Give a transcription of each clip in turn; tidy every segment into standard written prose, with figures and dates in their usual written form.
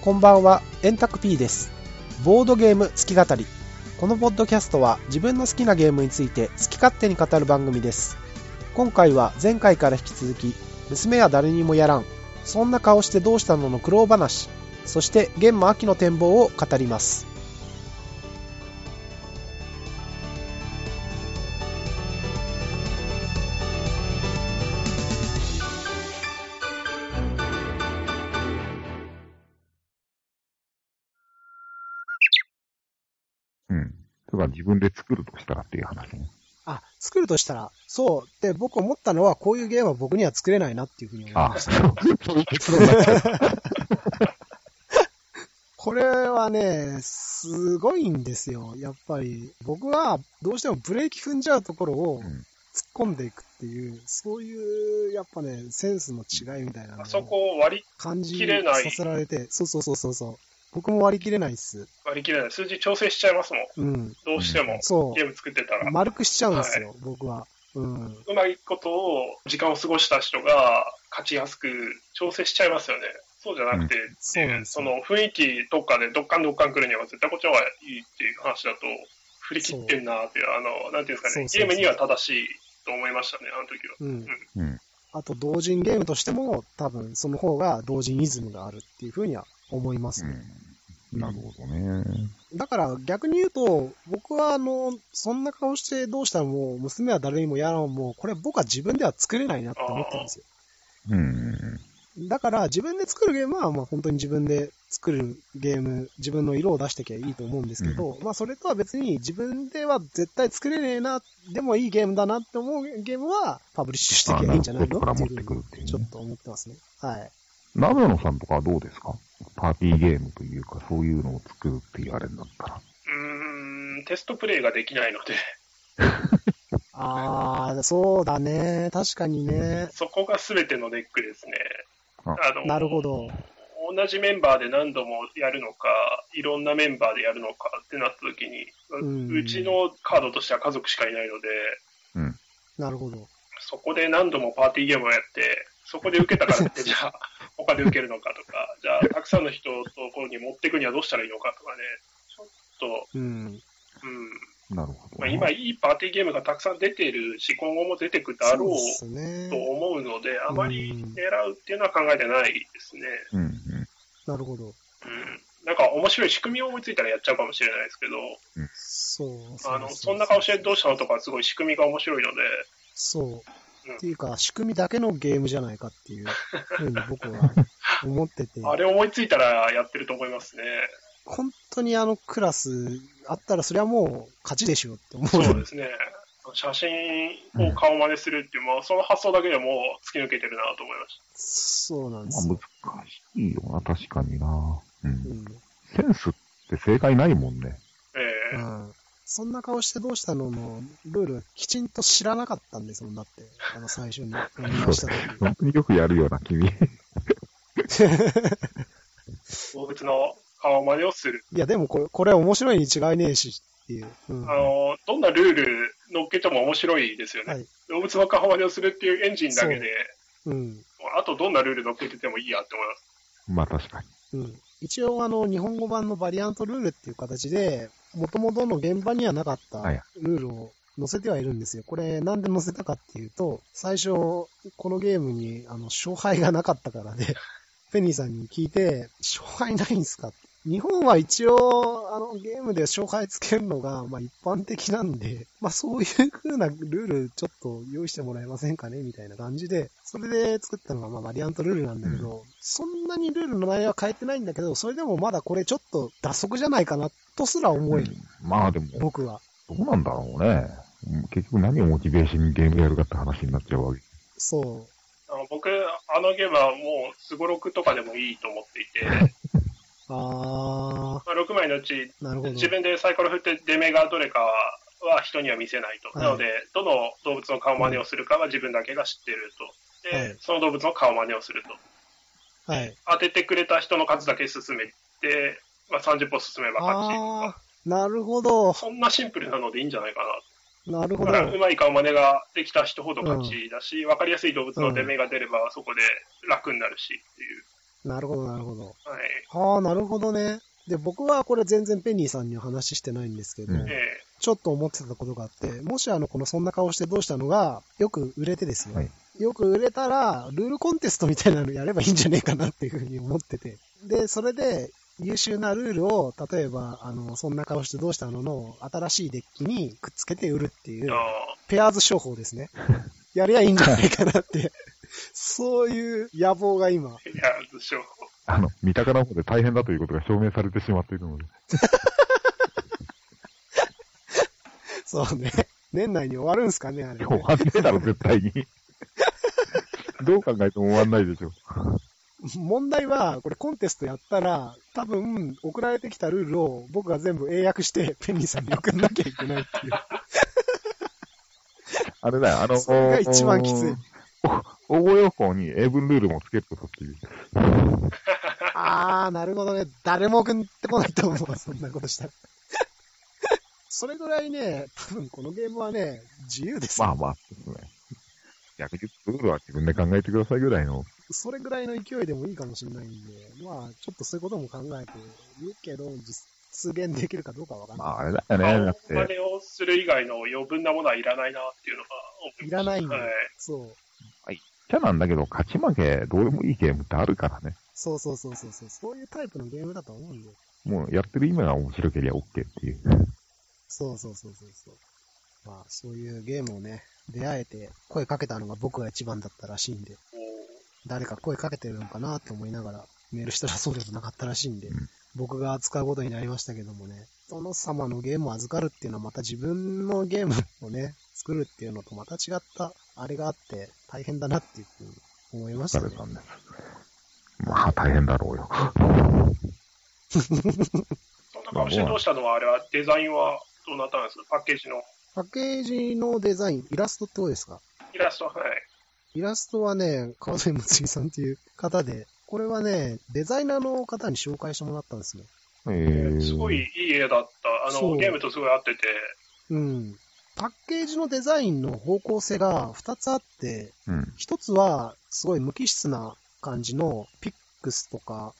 こんばんは、エンタク P です。ボードゲーム月語り。このポッドキャストは自分の好きなゲームについて好き勝手に語る番組です。今回は前回から引き続き、娘は誰にもやらん、そんな顔してどうしたのの苦労話、そして現場秋の展望を語ります。 それは自分で作るとしたらっていう話ね。 作るとしたら、そう。で、僕思ったのは、こういうゲームは僕には作れないなっていうふうに思いました。 そういう結論になっちゃう。 これはね、すごいんですよ。やっぱり、僕はどうしてもブレーキ踏んじゃうところを突っ込んでいくっていう、そういう、やっぱね、センスの違いみたいなのをそこを割り感じ切れないさせられて、そう。僕も割り切れないっす。 割り切れない。数字調整しちゃいますもん。どうしても。 そう。 ゲーム作ってたら。 丸くしちゃうんですよ、僕は。 うまいことを、時間を過ごした人が勝ちやすく調整しちゃいますよね。そうじゃなくて、その雰囲気とかでドッカン来るには絶対こっちの方がいいっていう話だと、振り切ってんなっていう、なんていうんですかね、ゲームには正しいと思いましたね、あの時は。 あと、同人ゲームとしても、多分その方が同人イズムがあるっていうふうには思いますね。 なるほどね。 だから逆に言うと、僕はそんな顔してどうしたらもう娘は誰にもやらんもう、これ僕は自分では作れないなって思ってるんですよ。だから自分で作るゲームはまあ本当に自分で作るゲーム、自分の色を出していけばいいと思うんですけど、まあそれとは別に自分では絶対作れねえな、でもいいゲームだなって思うゲームはパブリッシュしていけばいいんじゃないのっていうふうにちょっと思ってますね。はい。 長野さんとかはどうですか？パーティーゲームというか、そういうのを作るっていうあれになったら。 テストプレイができないので。 そうだね。確かにね。 そこが全てのネックですね。 なるほど。 同じメンバーで何度もやるのか、いろんなメンバーでやるのかってなった時に、うちのカードとしては家族しかいないので、 なるほど。 そこで何度もパーティーゲームをやって、そこで受けたからって、じゃあ、他で受けるのかとか、じゃあ、たくさんの人ところに持っていくにはどうしたらいいのかとかね、ちょっと、 なるほど。 まあ、今、いいパーティーゲームがたくさん出ているし、今後も出てくだろうと思うので、あまり狙うっていうのは考えてないですね。 なるほど。 なんか面白い仕組みを思いついたらやっちゃうかもしれないですけど、そんな顔してどうしたのとかすごい仕組みが面白いので、 っていうか、仕組みだけのゲームじゃないかっていうふうに僕は思ってて。 あれ思いついたらやってると思いますね。 本当にクラスあったらそれはもう勝ちでしょって思う。 そうですね。写真を顔真似するっていう、その発想だけでも突き抜けてるなと思いました。 そうなんですよ。 難しいよな、確かにな。センスって正解ないもんね。 そんな顔してどうしたののルールきちんと知らなかったんですもん、だって。最初に読みました時。 本当によくやるような、君。 動物の顔真似をする。 いや、でもこれ面白いに違いねえしっていう。 どんなルール乗っけても面白いですよね。動物の顔真似をするっていうエンジンだけで、あとどんなルール乗っけててもいいやって思います。 まあ確かに。 一応日本語版のバリアントルールっていう形で、元々の現場にはなかったルールを載せてはいるんですよ。これなんで載せたかっていうと、最初このゲームに勝敗がなかったからで、ペニーさんに聞いて、勝敗ないんすか？日本は一応ゲームで勝敗つけるのが一般的なんで、そういう風なルールちょっと用意してもらえませんかねみたいな感じで、それで作ったのがバリアントルールなんだけど、そんなにルールの内容は変えてないんだけど、それでもまだこれちょっと脱足じゃないかなとすら思える。 まあでも、 僕は。 どうなんだろうね。結局何をモチベーションにゲームやるかって話になっちゃうわけ。 そう。 僕、ゲームはもうスゴロクとかでもいいと思っていて、6枚のうち、自分でサイコロ振って出目がどれかは人には見せないと。なので、どの動物の顔真似をするかは自分だけが知ってると。で、その動物の顔真似をすると。当ててくれた人の数だけ進めて、30歩進めば勝ちとか。 なるほど。 そんなシンプルなのでいいんじゃないかな。 なるほど。 だからうまい顔真似ができた人ほど勝ちだし、わかりやすい動物の出目が出ればそこで楽になるしっていう。 なるほど、なるほど。 はい。 はあ、なるほどね。で、僕はこれ全然ペニーさんには話してないんですけど、ちょっと思ってたことがあって、もしこのそんな顔してどうしたのがよく売れてですよ。はい、よく売れたら、ルールコンテストみたいなのやればいいんじゃねえかなっていうふうに思ってて。で、それで優秀なルールを、例えば、そんな顔してどうしたのの新しいデッキにくっつけて売るっていう、ペアーズ商法ですね。やりゃいいんじゃないかなって。そういう野望が今。 ペアーズ商法。 三鷹の方で大変だということが証明されてしまっているので。 そうね。年内に終わるんすかね、あれ、ね。 終わんねえだろ、絶対に。どう考えても終わんないでしょ。 問題は、これコンテストやったら、多分、送られてきたルールを僕が全部英訳して、ペニーさんに送んなきゃいけないっていう。 あれだよ、 それが一番きつい。 応募要項に英文ルールもつけることっていう。 あー、なるほどね。誰も送ってこないと思う、そんなことしたら。それぐらいね、多分このゲームはね、自由ですよ。 まあまあ、ですね。逆にルールは自分で考えてくださいぐらいの。 それぐらいの勢いでもいいかもしれないんで、まあ、ちょっとそういうことも考えているけど、実現できるかどうかわかんない。 まあ、あれだよね。だって。 真似をする以外の余分なものはいらないなっていうのが。 いらないんだよ。 はい、 そう。 はい。じゃなんだけど、勝ち負け、どうでもいいゲームってあるからね。 そう。そういうタイプのゲームだと思うんだよ。 もう、やってる意味が面白ければ OK っていう。 そう。まあ、そういうゲームをね、出会えて声かけたのが僕が一番だったらしいんで、誰か声かけてるのかなって思いながらメールしたらそうでもなかったらしいんで、僕が扱うことになりましたけどもね、殿様のゲームを預かるっていうのはまた自分のゲームをね、作るっていうのとまた違ったあれがあって大変だなっていうふうに思いましたね。 まあ大変だろうよ。 そんな顔してどうしたのはあれはデザインはどうなったんですか？パッケージの。 パッケージのデザイン、イラストってことですか？ イラスト、はい。 イラストはね、川添睦美さんっていう方で、これはね、デザイナーの方に紹介してもらったんですよ。 すごいいい絵だった。ゲームとすごい合ってて。 うん。パッケージのデザインの方向性が2つあって、1つはすごい無機質な感じのピックスとか、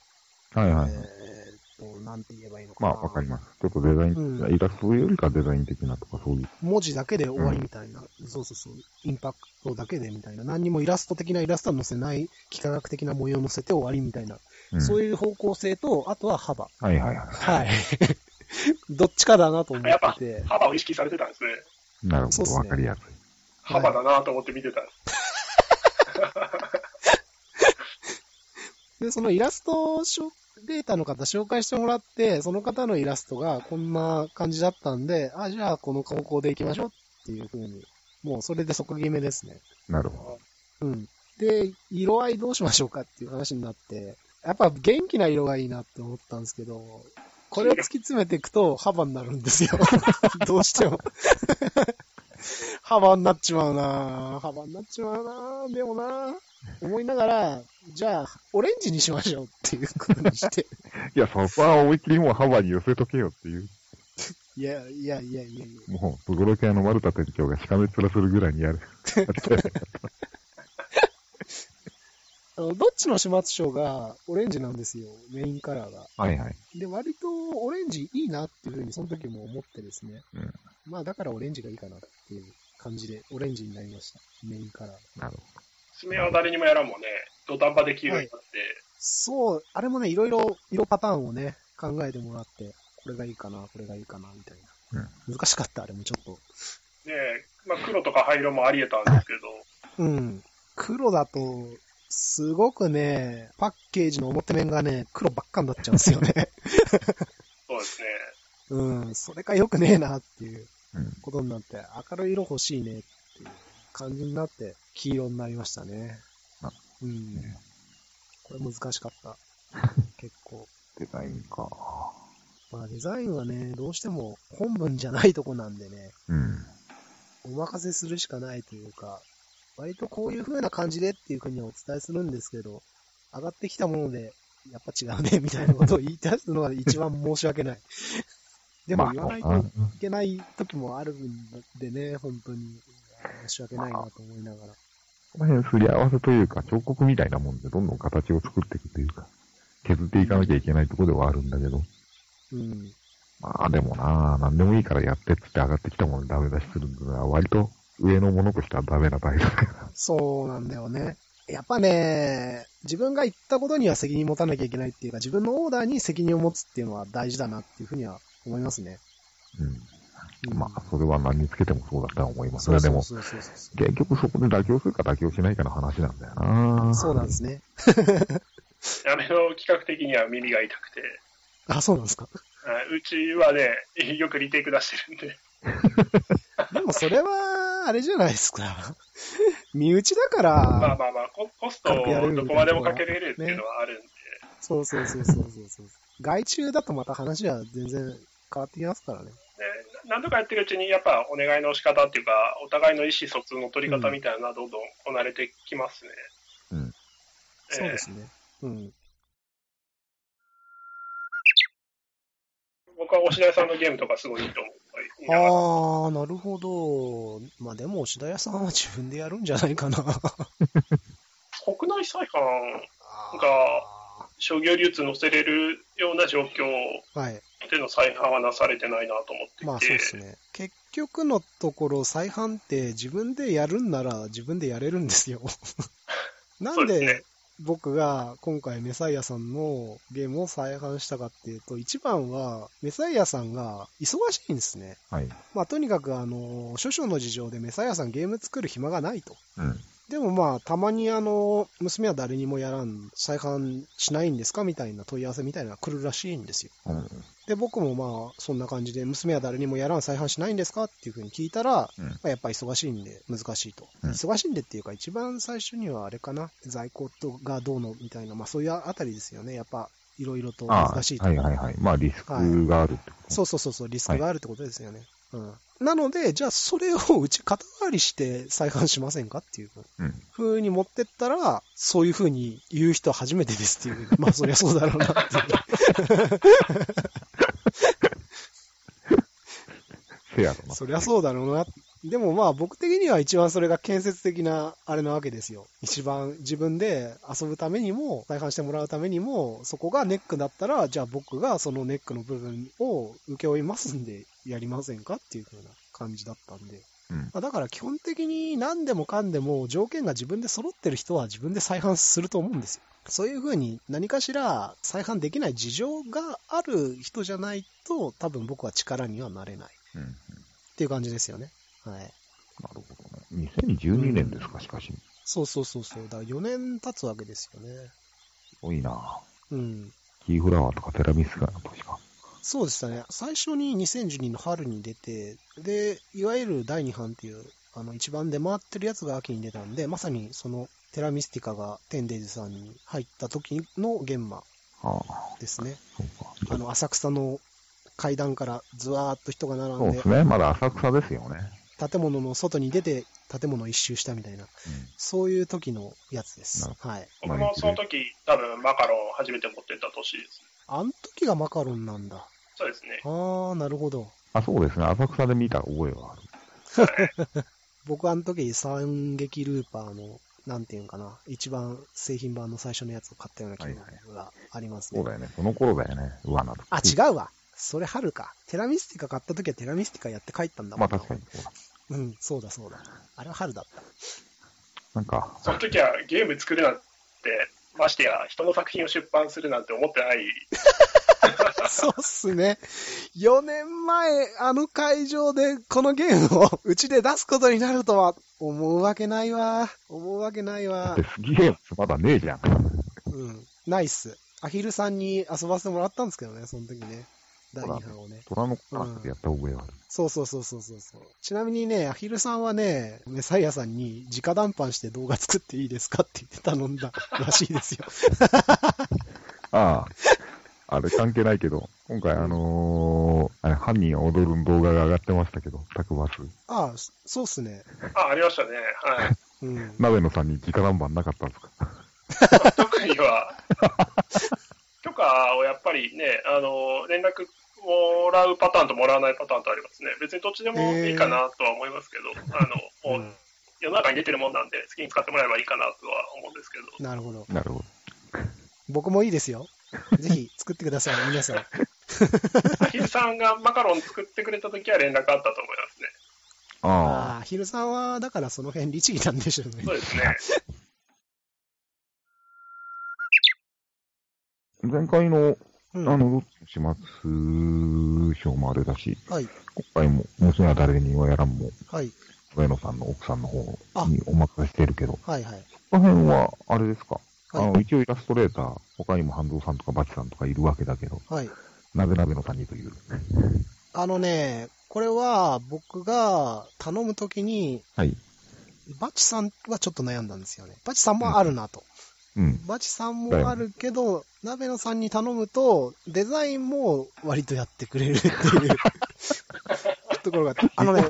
なんて言えばいいのかな。 まあ、わかります。ちょっとデザイン、イラストよりかデザイン的なとかそういう。 文字だけで終わりみたいな。そう。インパクトだけでみたいな。何にもイラスト的なイラストは載せない、幾何学的な模様を載せて終わりみたいな。そういう方向性と、あとは幅。はい。どっちかだなと思ってて。やっぱ幅を意識されてたんですね。 なるほど、わかりやすい。 幅だなと思って見てたんです。 で、そのイラストデータの方紹介してもらって、その方のイラストがこんな感じだったんで、じゃあこの方向で行きましょうっていう風に、もうそれで即決めですね。 なるほど。で、色合いどうしましょうかっていう話になって、やっぱ元気な色がいいなって思ったんですけど、これを突き詰めていくと幅になるんですよ。どうしても。幅になっちまうなでもな思いながら、じゃあ、オレンジにしましょうっていうことにして。 いや、そこは思いっきりもう幅に寄せとけよっていう。 いや。 もう、ブゴロ系の丸田店長がしかめっ面するぐらいにやる。 どっちの始末書がオレンジなんですよ、メインカラーが。で、割とオレンジいいなっていうふうにその時も思ってですね。まあだからオレンジがいいかなっていう感じで、オレンジになりました。メインカラー。 なるほど。 爪は誰にもやらんもんね。土壇場で黄色になって、 そう、あれもね、いろいろ色パターンをね、考えてもらって、これがいいかな、みたいな。難しかった、あれもちょっと。 ねまあ黒とか灰色もあり得たんですけど。黒だと、すごくね、パッケージの表面がね、黒ばっかになっちゃうんですよね。 そうですね。それが良くねえなっていうことになって、明るい色欲しいねっていう感じになって、黄色になりましたね。これ難しかった。結構。 デザインか。 まあデザインはね、どうしても本文じゃないとこなんでね。お任せするしかないというか、割とこういう風な感じでっていう風にはお伝えするんですけど、上がってきたもので、やっぱ違うね、みたいなことを言い出すのが一番申し訳ない。でも言わないといけない時もあるんでね、本当に申し訳ないなと思いながら。 この辺すり合わせというか、彫刻みたいなもんでどんどん形を作っていくというか。 削っていかなきゃいけないところではあるんだけど。 うん。 まあでもな、なんでもいいからやってっつって上がってきたものにダメ出しするのは割と上のものとしてはダメな態度だよな。 そうなんだよね。やっぱね、自分が言ったことには責任持たなきゃいけないっていうか、自分のオーダーに責任を持つっていうのは大事だなっていうふうには思いますね。 うん。まあ、それは何につけてもそうだとは思います。 そうそうでも、 そうそうそう。 結局そこで妥協するか妥協しないかの話なんだよな。 そうなんですね。 あれの企画的には耳が痛くて。 あ、そうなんですか。 うちはね、よくリテイク出してるんで。 でもそれは、あれじゃないですか。身内だから。 まあ、コストをどこまでもかけれるっていうのはあるんで。ね、 そうそう。外注だとまた話は全然変わってきますからね。 何度かやってるうちに、やっぱお願いの仕方っていうか、お互いの意思疎通の取り方みたいなのはどんどんこなれてきますね。 うん。 そうですね。うん。 僕は押田屋さんのゲームとかすごいいいと思う。 ああ、なるほど。まあでも、押田屋さんは自分でやるんじゃないかな。 国内再販が商業流通載せれるような状況での再販はなされてないなと思っていて。 まあそうですね。結局のところ、再販って自分でやるんなら自分でやれるんですよ。なんで僕が今回メサイアさんのゲームを再販したかっていうと、一番はメサイアさんが忙しいんですね。 はい。 まあとにかく諸々の事情でメサイアさんゲーム作る暇がないと。 うん。 でもまあ、たまに娘は誰にもやらん、再販しないんですかみたいな問い合わせみたいなのが来るらしいんですよ。 うん、 で、僕もまあ、そんな感じで、娘は誰にもやらん、再販しないんですかっていうふうに聞いたら、まあ、やっぱ忙しいんで難しいと。忙しいんでっていうか、一番最初にはあれかな、在庫がどうのみたいな、まあそういうあたりですよね。やっぱ、いろいろと難しいと。 はい。まあ、リスクがあるってこと、 そう、リスクがあるってことですよね。なので、じゃあそれをうち肩代わりして再販しませんかっていう風に持ってったら、そういう風に言う人は初めてですっていう。まあそりゃそうだろうなっていう。 フェアだな。 そりゃそうだろうな。でもまあ僕的には一番それが建設的なあれなわけですよ。一番自分で遊ぶためにも、再販してもらうためにも、そこがネックだったら、じゃあ僕がそのネックの部分を請け負いますんでやりませんかっていう風な感じだったんで。だから基本的に何でもかんでも条件が自分で揃ってる人は自分で再販すると思うんですよ。そういう風に何かしら再販できない事情がある人じゃないと多分僕は力にはなれない。っていう感じですよね。はい。なるほどね。2012年ですか、しかし。 そう。だから4年経つわけですよね。 すごいな。 うん。 キーフラワーとかテラミスガの年か。 そうでしたね。最初に2012年の春に出て、で、いわゆる第2版っていう、一番出回ってるやつが秋に出たんで、まさにそのテラミスティカがテンデイズさんに入った時の現場ですね。 そうか。 浅草の階段からずわーっと人が並んで。 そうですね。まだ浅草ですよね。 建物の外に出て建物を一周したみたいな、そういう時のやつです。はい。 僕もその時多分マカロンを初めて持ってった年です。 あの時がマカロンなんだ。 そうですね。 ああ、なるほど。 そうですね。浅草で見た覚えはある。僕あの時三撃ルーパーのなんていうのかな、一番製品版の最初のやつを買ったような記憶がありますね。 そうだよね。その頃だよね。うわなと。 違うわ。それ春か。テラミスティカ買った時はテラミスティカやって帰ったんだもん。 まあ確かにそうだ。 そうだ。あれは春だった。 なんか。その時はゲーム作るなんて、ましてや人の作品を出版するなんて思ってない。 そうっすね。4年前、あの会場でこのゲームをうちで出すことになるとは思うわけないわ。だってゲームまだねえじゃん。 ないっす。アヒルさんに遊ばせてもらったんですけどね、その時ね。第2版をね。 虎の子なんてやった覚えがある。 そう。ちなみにね、アヒルさんはね、メサイアさんに直談判して動画作っていいですかって言って頼んだらしいですよ。 あれ関係ないけど、今回犯人が踊る動画が上がってましたけど、タクバス。 そうっすね。 ありましたね。はい。 鍋野さんに直談判なかったんですか？ 特には、許可をやっぱりね、連絡もらうパターンともらわないパターンとありますね。別にどっちでもいいかなとは思いますけど、もう世の中に出てるもんなんで好きに使ってもらえばいいかなとは思うんですけど。 なるほど。 なるほど。 僕もいいですよ。 ぜひ作ってください、皆さん。 アヒルさんがマカロン作ってくれたときは連絡あったと思いますね。 ああ、ヒルさんは、だからその辺律儀なんでしょうね。 そうですね。 前回の、始末書もあれだし、 はい。 今回も、娘は誰にはやらんも、 はい。 上野さんの奥さんの方にお任せしてるけど、 はいはい。 この辺は、あれですか、 はい、 一応イラストレーター、他にも半蔵さんとかバチさんとかいるわけだけど、 はい。 なぜのさんにという。 これは僕が頼むときに、 はい。 バチさんはちょっと悩んだんですよね。バチさんもあるなと。 うん。 バチさんもあるけど、鍋野さんに頼むと、デザインも割とやってくれるっていうところが、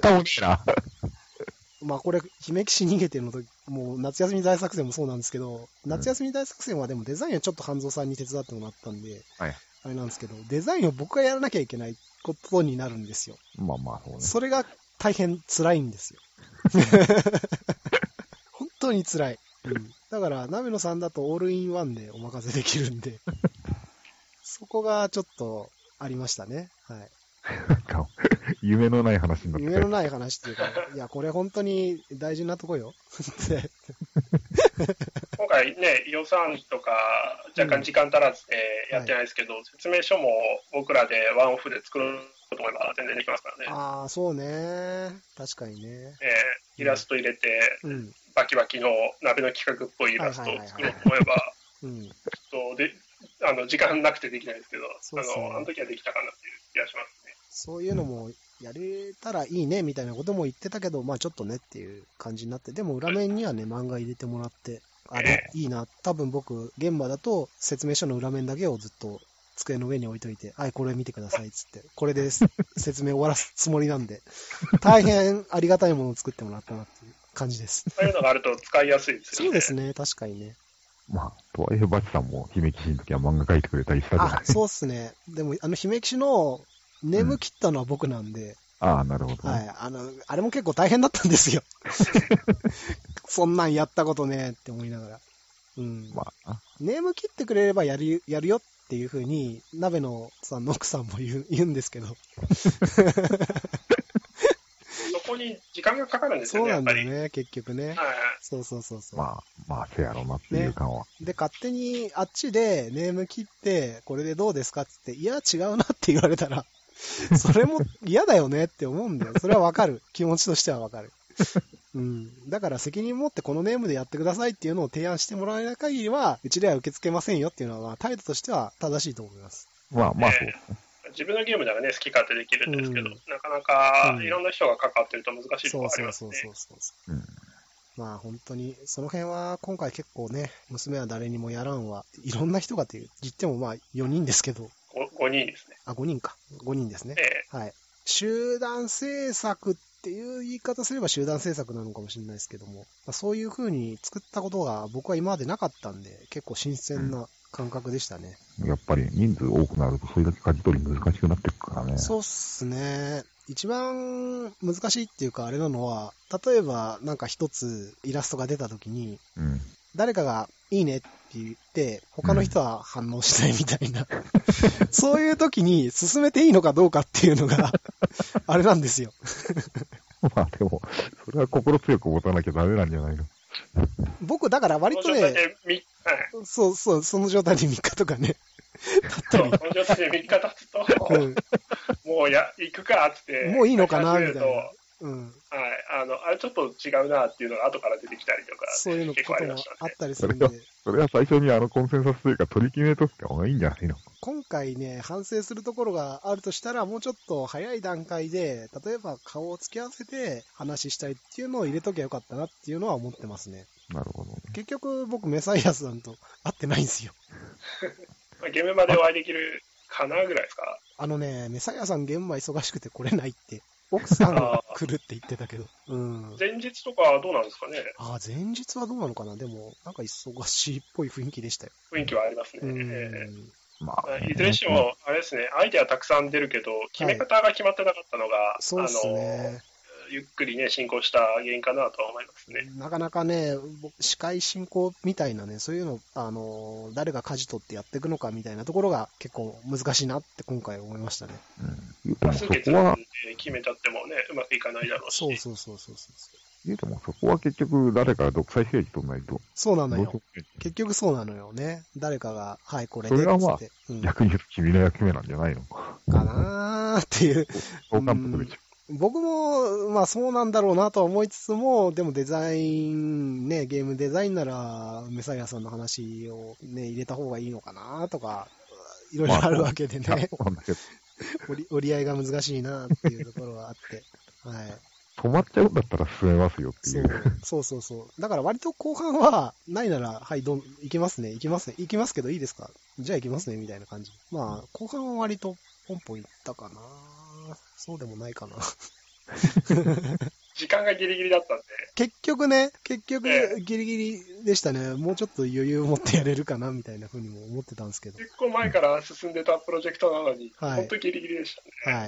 まあこれ、姫騎士逃げてるのと、もう夏休み大作戦もそうなんですけど、夏休み大作戦はでもデザインはちょっと半蔵さんに手伝ってもらったんで、 はい。 あれなんですけど、デザインを僕がやらなきゃいけないことになるんですよ。 まあまあそうね。 それが大変辛いんですよ。本当に辛い。うん。だから、鍋野さんだとオールインワンでお任せできるんで、そこがちょっとありましたね。はい。 夢のない話になって夢のない話っていうか、いや、これ本当に大事なとこよ。 今回ね、予算とか若干時間足らずでやってないですけど、説明書も僕らでワンオフで作ろうと思えば全然できますからね。 ああ、そうね。確かにね。 イラスト入れて、バキバキの鍋の企画っぽいイラストを作ろうと思えば、時間なくてできないですけど、あの時はできたかなっていう気がしますね。 そういうのもやれたらいいねみたいなことも言ってたけど、まあちょっとねっていう感じになって、でも裏面にはね、漫画入れてもらって、いいな。多分僕、現場だと説明書の裏面だけをずっと机の上に置いといて、はい、これ見てくださいっつって、これで説明終わらすつもりなんで、大変ありがたいものを作ってもらったなっていう感じです。 そういうのがあると使いやすいですよね。 そうですね、確かにね。 まあ、とはいえ、バチさんも姫騎士の時は漫画描いてくれたりしたじゃない。 そうっすね。でも、姫騎士のネーム切ったのは僕なんで、 ああ、なるほど、 ね。はい。あれも結構大変だったんですよ。そんなんやったことねって思いながら。うん。まあ、ネーム切ってくれればやるよっていうふうに、鍋野さんの奥さんも言うんですけど。 そこに時間がかかるんですよね。 そうなんだよね、結局ね。はい。そう。 まあ、せやろうなっていう感は、 ね。で、勝手にあっちでネーム切って、これでどうですかって言って、いや、違うなって言われたら、それも嫌だよねって思うんだよ。それはわかる。気持ちとしてはわかる。うん。だから責任持ってこのネームでやってくださいっていうのを提案してもらえない限りは、うちでは受け付けませんよっていうのは、態度としては正しいと思います。 まあそうですね。 自分のゲームならね、好き勝手できるんですけど、なかなかいろんな人が関わってると難しいところありますね。そう。 まあ本当に、その辺は今回結構ね、娘は誰にもやらんわ。いろんな人がって言ってもまあ4人ですけど。 5人ですね。 5人か。5人ですね。はい。集団制作っていう言い方すれば集団制作なのかもしれないですけども、そういう風に作ったことが僕は今までなかったんで、結構新鮮な感覚でしたね。 やっぱり人数多くなるとそれだけ舵取り難しくなっていくからね。 そうっすね。一番難しいっていうかあれなのは、例えばなんか一つイラストが出た時に、誰かがいいねって言って、他の人は反応しないみたいな。そういう時に進めていいのかどうかっていうのが、あれなんですよ。 まあでも、それは心強く持たなきゃダメなんじゃないの。 僕、だから割とね、その状態で3日とかね。 その状態で3日経つと、もう行くかって。 もういいのかなみたいな。 あれちょっと違うなっていうのが後から出てきたりとか、 そういうのこともあったりするんで。 それは最初にコンセンサスというか取り決めとった方がいいんじゃないの？ 今回ね、反省するところがあるとしたら、もうちょっと早い段階で、例えば顔を付き合わせて話したいっていうのを入れときゃよかったなっていうのは思ってますね。 なるほどね。 結局僕メサイアさんと会ってないんですよ。 ゲームまでお会いできるかなぐらいですか？ メサイアさん現場忙しくて来れないって。奥さんが来るって言ってたけど。 前日とかはどうなんですかね？ 前日はどうなのかな？でも、なんか忙しいっぽい雰囲気でしたよ。 雰囲気はありますね。いずれにしても、あれですね、アイデアたくさん出るけど、決め方が決まってなかったのが、 そうですね。 ゆっくりね、進行した原因かなとは思いますね。 なかなかね、司会進行みたいなね、そういうの、誰が舵取ってやっていくのかみたいなところが結構難しいなって今回思いましたね。 多数決で決めちゃってもね、うまくいかないだろうし。 そうそうそうそう。 でもそこは結局誰かが独裁政治取らないと。 そうなのよ。結局そうなのよね。誰かが、はい、これでそれはまあ、逆に言うと君の役目なんじゃないのかなーっていう。 そう監督でしょ。 僕も、まあそうなんだろうなとは思いつつも、でもデザイン、ね、ゲームデザインなら、メサイアさんの話をね、入れた方がいいのかなとか、いろいろあるわけでね。 そうなんだけど折り合いが難しいなっていうところはあって。はい。 止まっちゃうんだったら進めますよっていう。 そう。だから割と後半は、ないなら、はい、行きますね。行きますけどいいですか？じゃあ行きますね、みたいな感じ。まあ、後半は割とポンポン行ったかな。そうでもないかな。 時間がギリギリだったんで。 結局ギリギリでしたね。もうちょっと余裕を持ってやれるかな、みたいな風にも思ってたんですけど。 結構前から進んでたプロジェクトなのに、本当ギリギリでしたね。はい。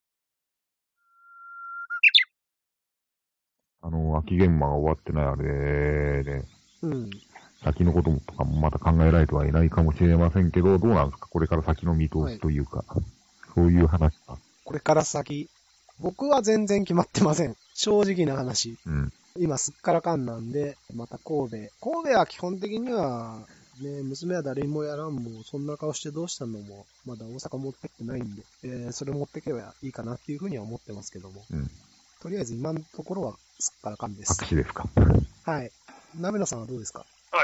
秋現場が終わってないあれで、先のこととかもまだ考えられてはいないかもしれませんけど、どうなんですかこれから先の見通しというか、そういう話か。 これから先、僕は全然決まってません。正直な話。今すっからかんなんで、また神戸は基本的には、ね、娘は誰にもやらんも、そんな顔してどうしたのも、まだ大阪持ってきてないんで、それ持ってけばいいかなっていうふうには思ってますけども。とりあえず今のところはすっからかんです。 白紙ですか。はい。 鍋野さんはどうですか？ はい。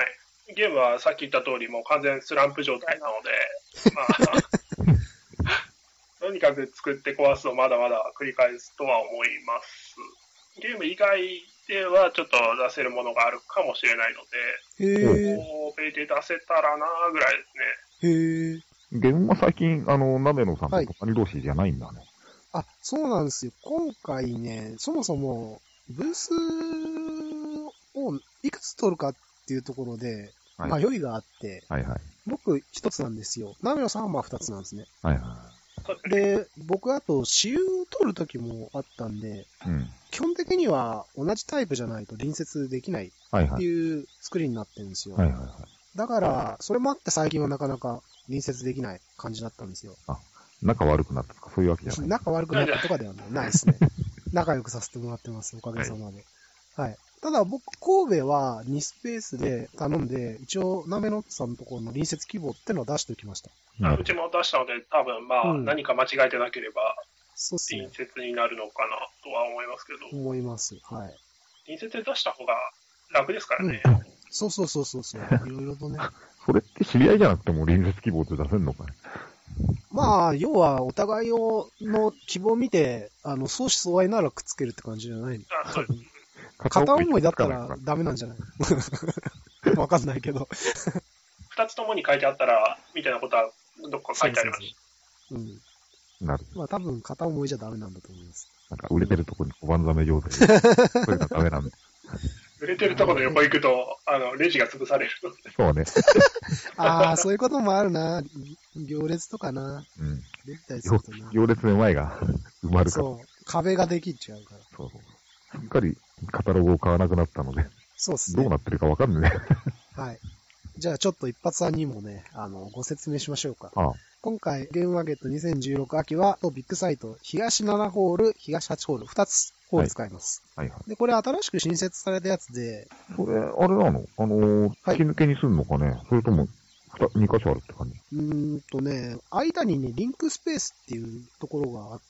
ゲームはさっき言った通り、もう完全スランプ状態なので、まあ、とにかく作って壊すをまだまだ繰り返すとは思います。ゲーム以外ではちょっと出せるものがあるかもしれないので、神戸で出せたらなぐらいですね。 ゲームは最近、鍋野さんと隣同士じゃないんだね。 あ、そうなんですよ。今回ね、そもそも、ブースをいくつ取るかっていうところで、迷いがあって、僕一つなんですよ。鍋野さんはまあ二つなんですね。で、僕あと、私有取るときもあったんで、基本的には同じタイプじゃないと隣接できないっていう作りになってるんですよ。だから、それもあって最近はなかなか隣接できない感じだったんですよ。 仲悪くなったとかそういうわけじゃない？ 仲悪くなったとかではないですね。仲良くさせてもらってます、おかげさまで。はい。ただ僕、神戸は2スペースで頼んで、一応、鍋野さんのところの隣接希望ってのを出しておきました。 うちも出したので、多分まあ、何か間違えてなければ、隣接になるのかなとは思いますけど。 思います。はい。 隣接で出した方が楽ですからね。 そう。いろいろとね。 それって知り合いじゃなくても隣接希望って出せるのかね？ まあ、要は、お互いの希望を見て、相思相愛ならくっつけるって感じじゃないの？片思いだったらダメなんじゃないわかんないけど。 二つともに書いてあったら、みたいなことはどっか書いてあります。 なるほど。 まあ多分片思いじゃダメなんだと思います。 なんか売れてるとこに小判ざめ上手で、そういうのはダメなんで。 売れてるところの横行くと、レジが潰されるので。 そうね。 そういうこともあるな。行列とかな。できたりするとな。 行列の前が埋まるから。 そう。壁ができちゃうから。 そう。すっかりカタログを買わなくなったので。 そうっすね。 どうなってるかわかんないね。 はい。じゃあちょっと一発さんにもね、ご説明しましょうか。今回、ゲームマーケット2016秋は、ビッグサイト、東7ホール、東8ホール、2つホール使います。で、これ新しく新設されたやつで。 それ、あれなの突き抜けにするのかね、それとも、2箇所あるって感じ？ 間にね、リンクスペースっていうところがあって、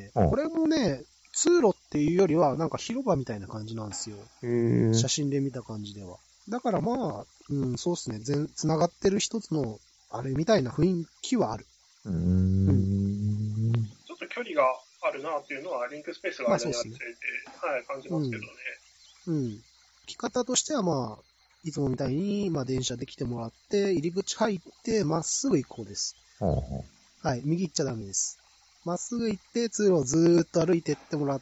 これもね、通路っていうよりは、なんか広場みたいな感じなんですよ。写真で見た感じでは。だからまあ、そうですね。繋がってる一つの、あれみたいな雰囲気はある。 ちょっと距離があるなっていうのは、リンクスペースが間にあってて、感じますけどね。 着方としてはまあ、いつもみたいに、まあ電車で来てもらって、入り口入って、まっすぐ行こうです。はい、右行っちゃダメです。まっすぐ行って、通路をずーっと歩いてってもらって、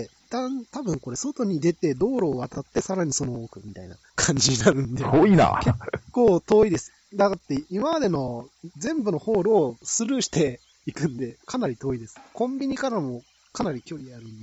多分これ外に出て道路を渡ってさらにその奥みたいな感じになるんで。 遠いな。 結構遠いです。だって今までの全部のホールをスルーしていくんで、かなり遠いです。コンビニからもかなり距離あるんで。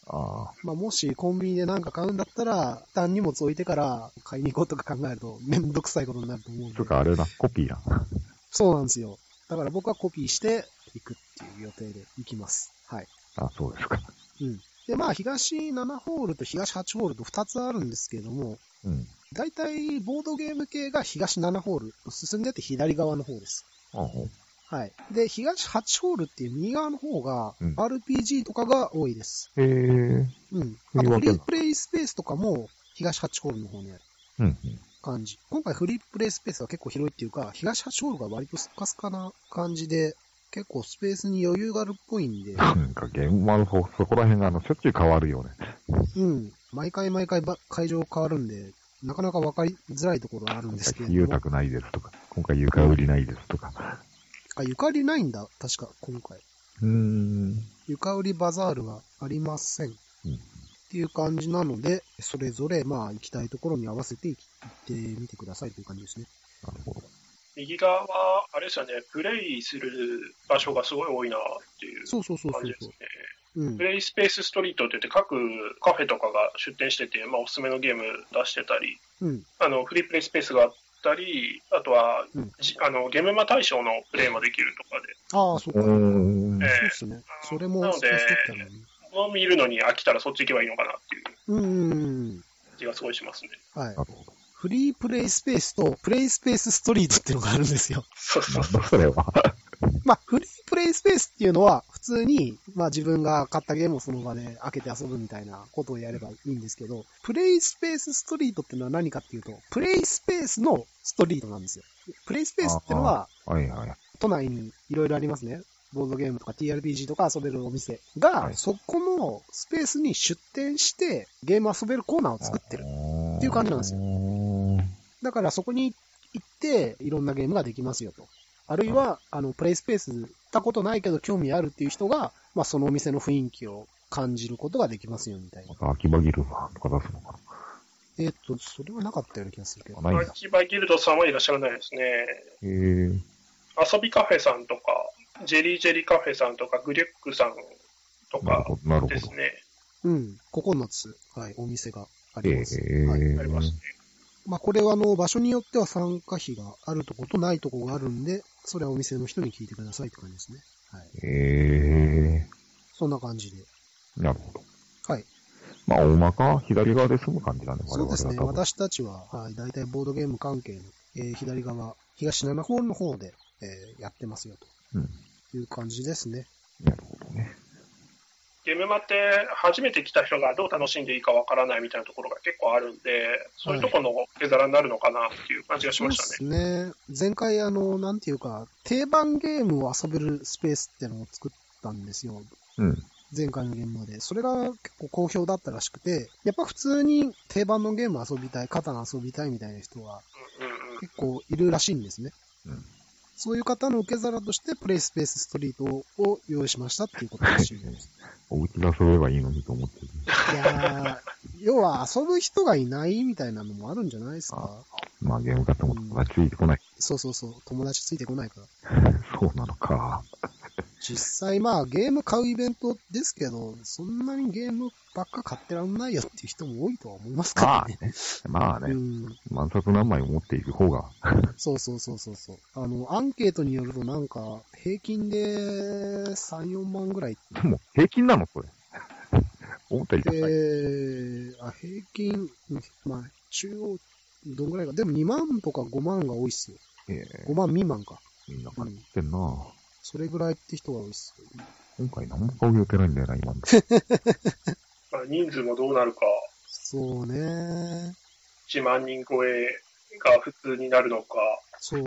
まあもしコンビニでなんか買うんだったら、一旦荷物置いてから買いに行こうとか考えるとめんどくさいことになると思うんで。 とかあれだ、コピーだ。 そうなんですよ。だから僕はコピーして行くっていう予定で行きます。はい。 そうですか。 うん。で、まあ東7ホールと東8ホールと2つあるんですけれども、大体ボードゲーム系が東7ホール、進んでって左側の方です。はい。で、東8ホールっていう右側の方が、RPG とかが多いです。あとフリープレイスペースとかも東8ホールの方にある感じ。今回フリープレイスペースは結構広いっていうか、東8ホールが割とスカスカな感じで、結構スペースに余裕があるっぽいんで。 なんか現場のそこら辺がしょっちゅう変わるよね。 毎回会場変わるんで、なかなか分かりづらいところはあるんですけど。 ゆうたくないですとか、今回床売りないですとか。 床売りないんだ、確か、今回。床売りバザールはありません。っていう感じなので、それぞれ、まあ、行きたいところに合わせて行ってみてくださいという感じですね。 なるほど。 右側は、あれですよね、プレイする場所がすごい多いなっていう感じですね。プレイスペースストリートって言って各カフェとかが出店してて、まあおすすめのゲーム出してたり、フリープレイスペースがあったり、あとは、ゲームマ大賞のプレイもできるとかで。 そうか。そうですね。それもなので、見るのに飽きたらそっち行けばいいのかなっていう気がすごいしますね。 はい。フリープレイスペースとプレイスペースストリートっていうのがあるんですよ。 そう。 それは。 まあ、フリープレイスペースっていうのは、普通に、まあ自分が買ったゲームをその場で開けて遊ぶみたいなことをやればいいんですけど、プレイスペースストリートっていうのは何かっていうと、プレイスペースのストリートなんですよ。プレイスペースっていうのは、都内にいろいろありますね。ボードゲームとか TRPG とか遊べるお店が、そこのスペースに出店してゲーム遊べるコーナーを作ってるっていう感じなんですよ。だからそこに行っていろんなゲームができますよと。あるいは、プレイスペース行ったことないけど興味あるっていう人が、まあそのお店の雰囲気を感じることができますよみたいな。 秋葉ギルドさんとか出すのかな。 それはなかったような気がするけど。 秋葉ギルドさんはいらっしゃらないですね。遊びカフェさんとか、ジェリーカフェさんとか、グリュックさんとかですね。 9つ、お店があります。 ありますね。 まあこれは場所によっては参加費があるとことないとこがあるんで、それはお店の人に聞いてくださいって感じですね。そんな感じで。 なるほど。 はい。 まあ大まか左側で済む感じだね。 そうですね。私たちは、大体ボードゲーム関係の、左側、東7ホールの方で、やってますよという感じですね。 なるほどね。 ゲームマって初めて来た人がどう楽しんでいいかわからないみたいなところが結構あるんで、そういうところの手皿になるのかなっていう感じがしましたね。 そうですね。前回なんていうか、定番ゲームを遊べるスペースっていうのを作ったんですよ。前回のゲームで。それが結構好評だったらしくて、やっぱ普通に定番のゲーム遊びたい、刀遊びたいみたいな人は結構いるらしいんですね。そういう方の受け皿としてプレイスペースストリートを用意しましたっていうことらしいです。 お家で遊べばいいのにと思ってる。 いやー、要は遊ぶ人がいないみたいなのもあるんじゃないですか。 まあゲーム買っても友達ついてこない。 そう。友達ついてこないから。 そうなのか。 実際まあゲーム買うイベントですけど、そんなにゲームばっか買ってらんないよっていう人も多いとは思いますからね。 まあね。万冊何枚持っている方が。 そう。アンケートによるとなんか、平均で3、4万ぐらい。 でも、平均なのそれ。思ったより高い。平均、まあ、中央、どんぐらいか。でも2万とか5万が多いっすよ。5万未満か。 みんな買ってんなそれぐらいって人が多いっすよ。 今回何も買う予定ないんだよな、今の。 まあ人数もどうなるか。 そうね。 1万人超えが普通になるのか。 そう、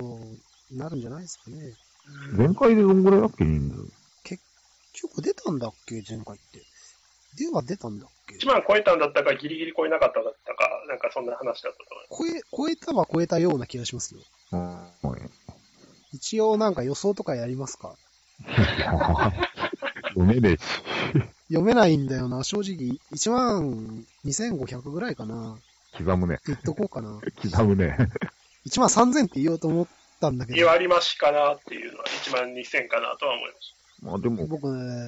なるんじゃないですかね。 前回でどんぐらいだっけ、人数。 結局出たんだっけ、前回って。出たんだっけ。 1万超えたんだったか、ギリギリ超えなかったんだったか、なんかそんな話だったと思います。 超えたは超えたような気がしますよ。一応なんか予想とかやりますか？ 読めねえし。 読めないんだよな、正直。12,500ぐらいかな。 刻むね。 言っとこうかな。 刻むね。 13,000って言おうと思ったんだけど。 2割増しかなっていうのは12,000かなとは思いました。 まあでも。 僕ね、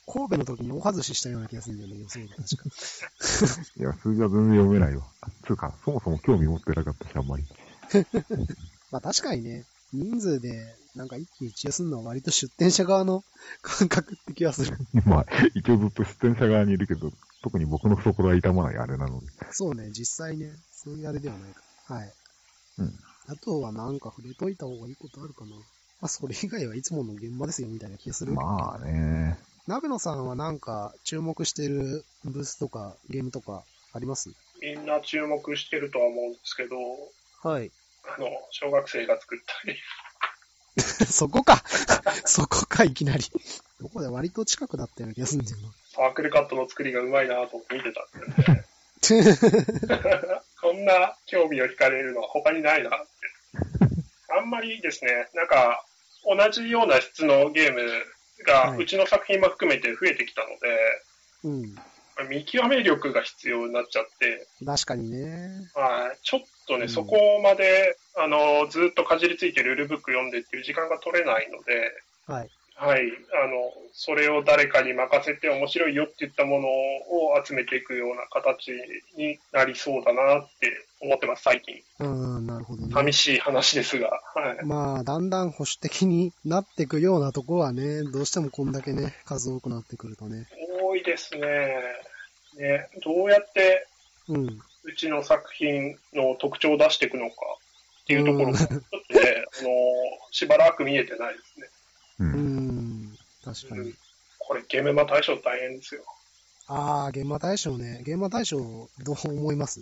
神戸の時にお外ししたような気がするんだよね、予想が確か。 いや、数字は全然読めないわ。つうか、そもそも興味持ってなかったし、あんまり。 まあ確かにね、人数でなんか一喜一憂するのは割と出店者側の感覚って気がする。 まあ、一応ずっと出店者側にいるけど、特に僕の懐は痛まないあれなので。 そうね、実際ね、そういうあれではないか。はい。 うん。 あとはなんか触れといた方がいいことあるかな。まあそれ以外はいつもの現場ですよみたいな気がする。 まあね。 鍋野さんはなんか注目してるブースとかゲームとかあります？ みんな注目してるとは思うんですけど、 はい。 小学生が作ったり。 そこかそこか、いきなり。どこで割と近くだったような気がするんだよな。 サークルカットの作りがうまいなと見てたんですよね。こんな興味を惹かれるのは他にないなって。あんまりですね、なんか、同じような質のゲームが、うちの作品も含めて増えてきたので、見極め力が必要になっちゃって。 確かにね。 はい。ちょっとね、そこまで、ずっとかじりついてルールブック読んでっていう時間が取れないので、 はい。 はい。それを誰かに任せて面白いよって言ったものを集めていくような形になりそうだなって思ってます、最近。 なるほどね。 寂しい話ですが。はい。 まあ、だんだん保守的になっていくようなところはね、どうしてもこんだけね、数多くなってくるとね。 多いですね。ね、どうやって、うちの作品の特徴を出していくのかっていうところが、ちょっとね、しばらく見えてないですね。 確かに。 これ、ゲームマ大賞大変ですよ。 ああ、ゲームマ大賞ね。ゲームマ大賞、どう思います？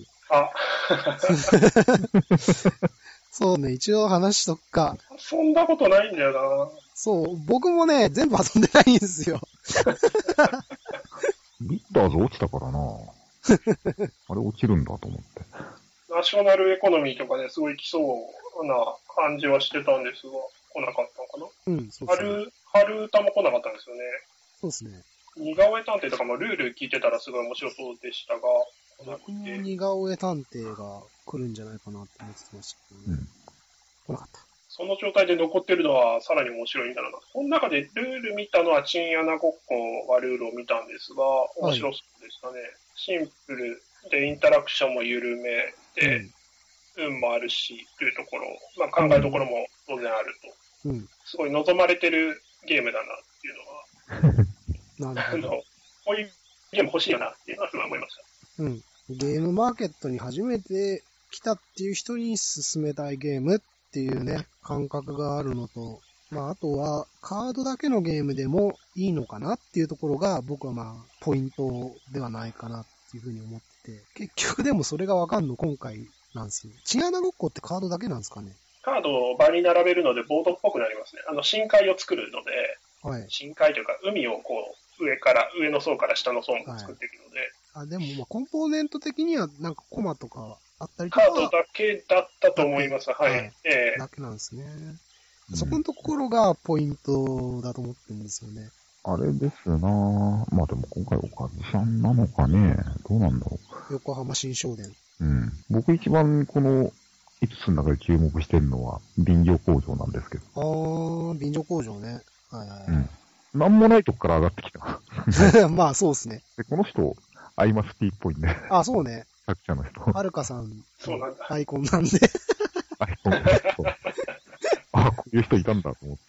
そうね、一応話しとくか。 遊んだことないんだよな。 そう、僕もね、全部遊んでないんですよ。 ビッターズ落ちたからなあれ落ちるんだと思って。 ナショナルエコノミーとかね、すごい来そうな感じはしてたんですが、来なかったのかな。 そうですね。 春歌も来なかったんですよね。 そうですね。 似顔絵探偵とかもルール聞いてたらすごい面白そうでしたが、 僕も似顔絵探偵が来るんじゃないかなって思ってましたけどね。来なかった。 その状態で残ってるのはさらに面白いんだろうな。この中でルール見たのはチンアナごっこはルールを見たんですが、面白そうでしたね。シンプルでインタラクションも緩めで、運もあるし、というところ、まあ考えどころも当然あると。すごい望まれてるゲームだなっていうのは、 なるほど。 こういうゲーム欲しいよなっていうのはすごい思いました。 ゲームマーケットに初めて来たっていう人に勧めたいゲームっていうね、感覚があるのと、まああとはカードだけのゲームでもいいのかなっていうところが僕はまあポイントではないかなっていうふうに思ってて、結局でもそれがわかんの今回なんですよ。チンアナごっこってカードだけなんですかね？ カードを場に並べるのでボードっぽくなりますね。深海を作るので、深海というか海をこう上の層から下の層まで作っていくので。 でもまあコンポーネント的にはなんかコマとかあったりとか。 カードだけだったと思います。はい。 だけなんですね。そこのところがポイントだと思ってるんですよね。 あれですなぁ。まあでも今回おかずさんなのかね。どうなんだろう。横浜新商店。 僕一番この5つの中で注目してるのは、便乗工場なんですけど。便乗工場ね。 なんもないとこから上がってきた。 まあそうですね。 で、この人、アイマス P っぽいんで。 そうね。 作者の人。 はるかさん、アイコンなんで。 アイコンこういう人いたんだと思って。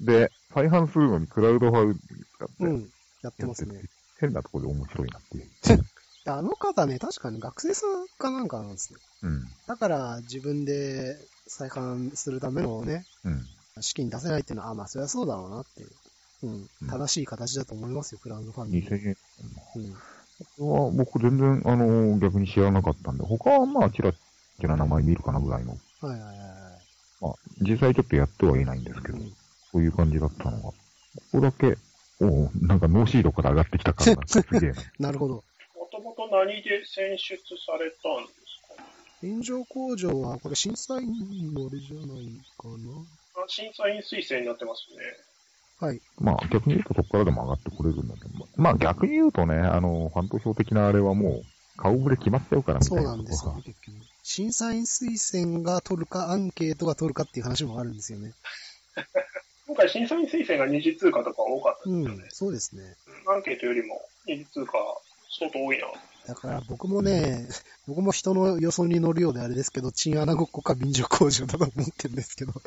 で、再販するのにクラウドファウンディング使って。 やってますね。 変なところで面白いなっていう。 あの方ね、確かに学生さんかなんかなんですね。だから自分で再販するためのね、資金出せないっていうのは、まあそりゃそうだろうなっていう。正しい形だと思いますよ、クラウドファンディング。 2000円。これは僕全然、逆に知らなかったんで、他はまあ、ちらちら名前見るかなぐらいの。まあ、実際ちょっとやってはいないんですけど、そういう感じだったのが、ここだけ、なんかノーシードから上がってきた感がすげえな。 なるほど。 もともと何で選出されたんですか？ 便乗工場は、これ審査員のあれじゃないかな。 審査員推薦になってますね。 はい。 まあ逆に言うとそこからでも上がってこれるんだけど、まあ逆に言うとね、ファン投票的なあれはもう、顔ぶれ決まっちゃうからみたいな。 そうなんですよ、結局。審査員推薦が取るか、アンケートが取るかっていう話もあるんですよね。 今回審査員推薦が二次通過とか多かったですよね。 そうですね。 アンケートよりも二次通過相当多いな。 だから僕も人の予想に乗るようであれですけど、チンアナごっこか便乗工場だと思ってるんですけど。い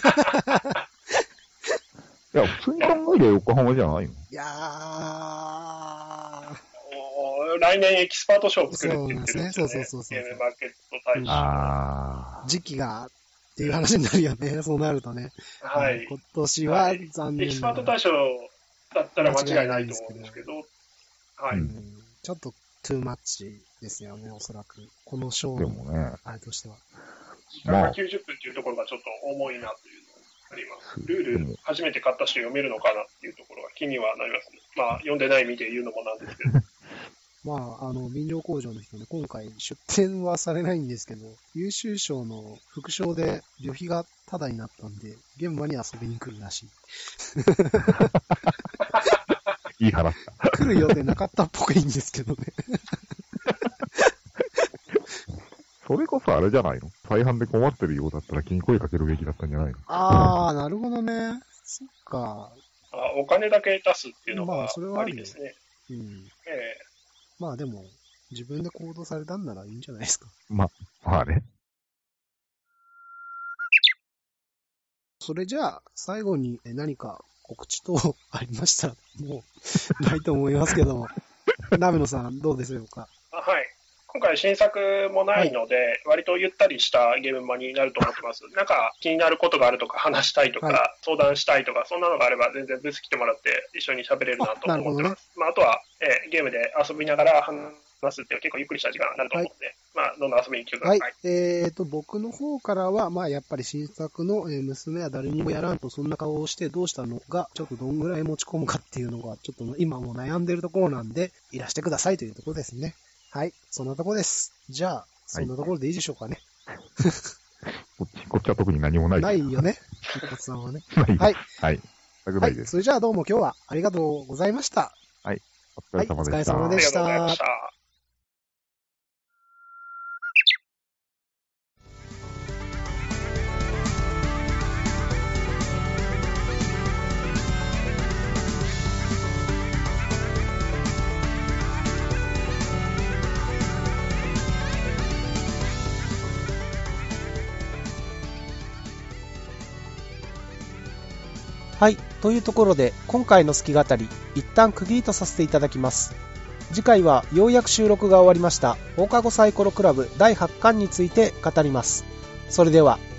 や、普通に考えりゃ横浜じゃないの？ いやー。 来年エキスパート賞を作るって言ってるんですよね。 そう。 ゲームマーケット大賞。時期がっていう話になるよね。そうなるとね。 はい。 今年は残念。 エキスパート大賞だったら間違いないと思うんですけど。はい。 ちょっとトゥーマッチですよね、おそらく。この賞のあれとしては。 時間が90分っていうところがちょっと重いなというのがあります。ルール初めて買った人読めるのかなっていうところが気にはなりますね。まあ、読んでない意味で言うのもなんですけど。 まあ、便乗工場の人ね、今回出展はされないんですけど、優秀賞の副賞で旅費がタダになったんで、現場に遊びに来るらしい。 いい話だ。 来る予定なかったっぽくいいんですけどね。 それこそあれじゃないの？再販で困ってるようだったら気に声かけるべきだったんじゃないの？ あー、なるほどね。そっか。 お金だけ出すっていうのがありですね。 まあでも、自分で行動されたんならいいんじゃないですか。 まあね。 それじゃあ、最後に何か告知等ありましたら、もう、ないと思いますけども。鍋野さん、どうでしょうか。 はい。今回新作もないので、割とゆったりしたゲームマになると思ってます。なんか気になることがあるとか話したいとか、相談したいとか、そんなのがあれば全然ブース来てもらって一緒に喋れるなと思ってます。まあ、あとは、ゲームで遊びながら話すっていう結構ゆっくりした時間になると思うので、まあ、どんどん遊びに来てください。はい。 僕の方からは、まあ、やっぱり新作の、娘は誰にもやらんとそんな顔をしてどうしたのが、ちょっとどんぐらい持ち込むかっていうのが、ちょっと今も悩んでるところなんで、いらしてくださいというところですね。はい、そんなところです。じゃあ、そんなところでいいでしょうかね。 こっちは特に何もない。 ないよね。一発さんはね。 はい。はい。 はい。それじゃあどうも今日はありがとうございました。 はい。お疲れ様でした。 ありがとうございました。 はい。というところで、今回の好き語り、一旦区切りとさせていただきます。次回はようやく収録が終わりました、放課後サイコロクラブ第8巻について語ります。それでは。